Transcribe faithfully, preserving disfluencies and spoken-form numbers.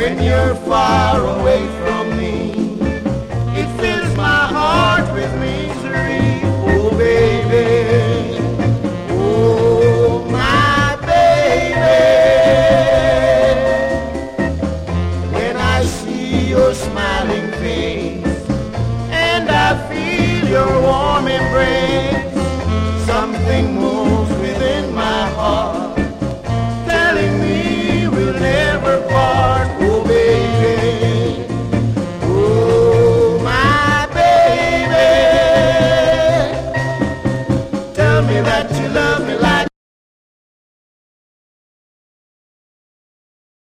when you're far away from me. It fills my heart with misery, oh baby, oh my baby. When I see your smiling face and I feel your warm embrace, something moves